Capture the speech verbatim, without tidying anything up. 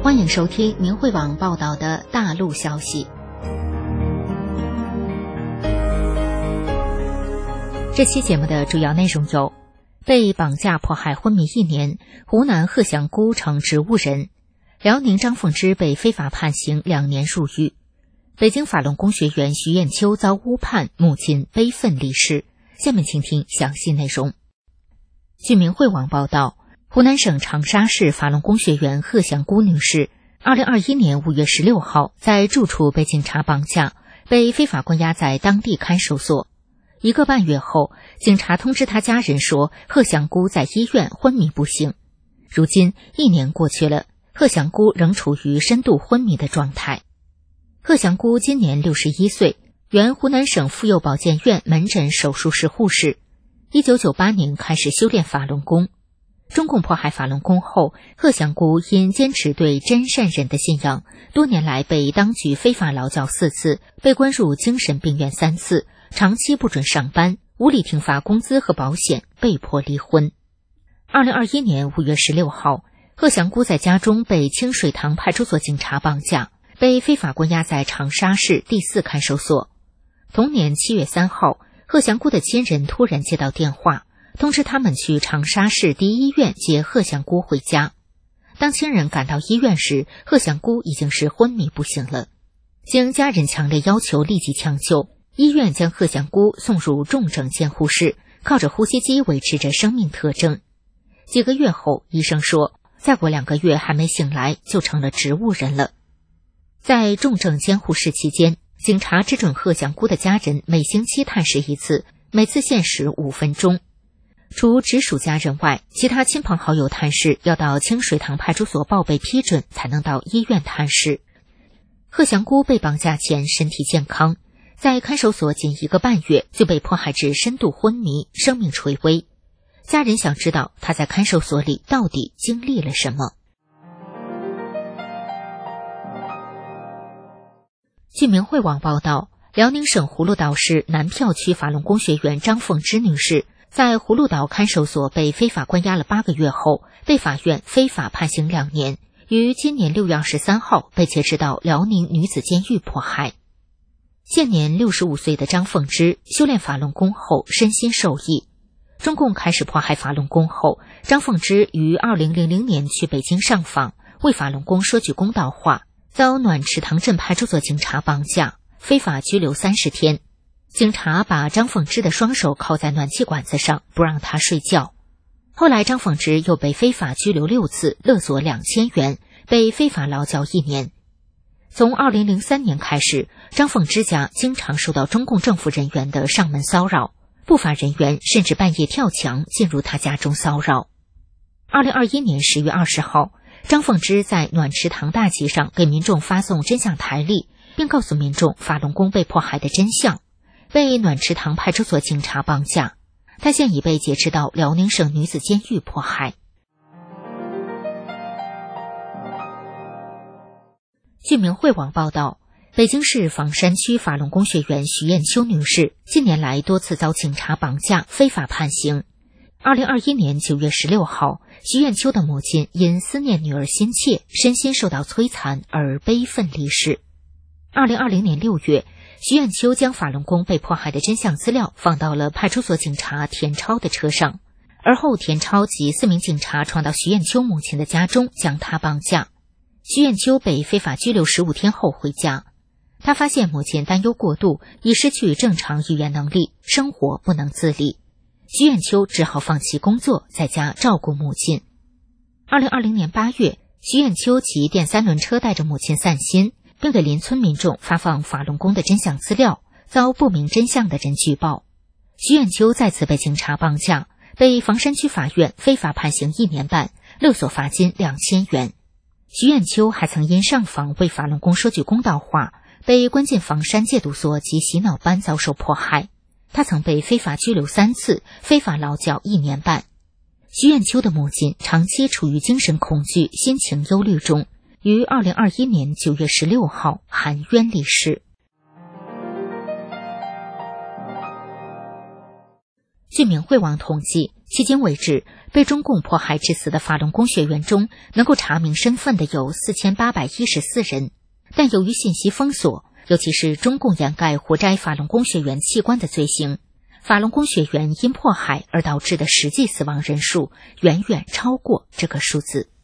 欢迎收听明慧网报道的大陆消息。这期节目的主要内容有：被绑架迫害昏迷一年，湖南鹤翔姑成植物人；辽宁张凤芝被非法判刑两年入狱；北京法轮功学员徐艳秋遭诬判，母亲悲愤离世。下面请听详细内容。据明慧网报道，湖南省长沙市法轮功学员鹤翔姑女士二零二一年五月十六号在住处被警察绑架，被非法关押在当地看守所。一个半月后，警察通知她家人说，鹤翔姑在医院昏迷不醒。如今一年过去了，鹤翔姑仍处于深度昏迷的状态。鹤翔姑今年六十一岁，原湖南省妇幼保健院门诊手术室护士。一九九八年开始修炼法轮功。中共迫害法轮功后，鹤翔姑因坚持对真善忍的信仰，多年来被当局非法劳教四次，被关入精神病院三次，长期不准上班，无理停发工资和保险，被迫离婚。二零二一年五月十六号，鹤翔姑在家中被清水塘派出所警察绑架，被非法关押在长沙市第四看守所。同年七月三号，鹤翔姑的亲人突然接到电话，通知他们去长沙市第一医院接鹤翔姑回家。当亲人赶到医院时，鹤翔姑已经是昏迷不醒了。经家人强烈要求立即抢救，医院将鹤翔姑送入重症监护室，靠着呼吸机维持着生命特征。几个月后，医生说，再过两个月还没醒来，就成了植物人了。在重症监护室期间，警察只准鹤翔姑的家人每星期探视一次，每次限时五分钟。除直属家人外，其他亲朋好友探视要到清水塘派出所报备批准才能到医院探视。鹤翔姑被绑架前身体健康，在看守所仅一个半月就被迫害至深度昏迷，生命垂危。家人想知道她在看守所里到底经历了什么。据明慧网报道，辽宁省葫芦岛市南票区法轮功学员张凤芝女士在葫芦岛看守所被非法关押了八个月后，被法院非法判刑两年，于今年六月二十三号被劫持到辽宁女子监狱迫害。现年六十五岁的张凤芝修炼法轮功后身心受益。中共开始迫害法轮功后，张凤芝于二零零零年去北京上访，为法轮功说句公道话，遭暖池塘镇派出所警察绑架，非法拘留三十天。警察把张凤芝的双手铐在暖气管子上，不让她睡觉。后来张凤芝又被非法拘留六次，勒索两千元，被非法劳教一年。从二零零三年开始，张凤芝家经常受到中共政府人员的上门骚扰，不法人员甚至半夜跳墙进入她家中骚扰。二零二一年十月二十号，张凤芝在暖池塘大集上给民众发送真相台历，并告诉民众法轮功被迫害的真相。被暖池塘派出所警察绑架，他现已被劫持到辽宁省女子监狱迫害。据明慧网报道，北京市房山区法轮功学员徐艳秋女士近年来多次遭警察绑架，非法判刑。二零二一年九月十六号，徐艳秋的母亲因思念女儿心切，身心受到摧残而悲愤离世。二零二零年六月，徐艳秋将法轮功被迫害的真相资料放到了派出所警察田超的车上，而后田超及四名警察闯到徐艳秋母亲的家中，将她绑架。徐艳秋被非法拘留十五天后回家，她发现母亲担忧过度，已失去正常语言能力，生活不能自理。徐艳秋只好放弃工作，在家照顾母亲。二零二零年八月，徐艳秋骑电三轮车带着母亲散心，并给邻村民众发放法轮功的真相资料，遭不明真相的人举报。徐艳秋再次被警察绑架，被房山区法院非法判刑一年半，勒索罚金两千元。徐艳秋还曾因上访为法轮功说句公道话，被关进房山戒毒所及洗脑班遭受迫害。他曾被非法拘留三次，非法劳教一年半。徐艳秋的母亲长期处于精神恐惧、心情忧虑中，于二零二一年九月十六号含冤离世。 据民汇网统计，迄今为止，被中共迫害致死的法轮功学员中，能够查明身份的有四千八百一十四人。但由于信息封锁，尤其是中共掩盖活摘法轮功学员器官的罪行，法轮功学员因迫害而导致的实际死亡人数远远超过这个数字。